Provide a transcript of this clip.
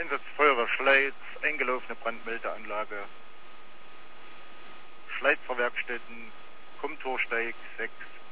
Einsatz Feuerwehr Schleiz, eingelaufene Brandmeldeanlage, Schleitzer Werkstätten, Kumtorsteig 6.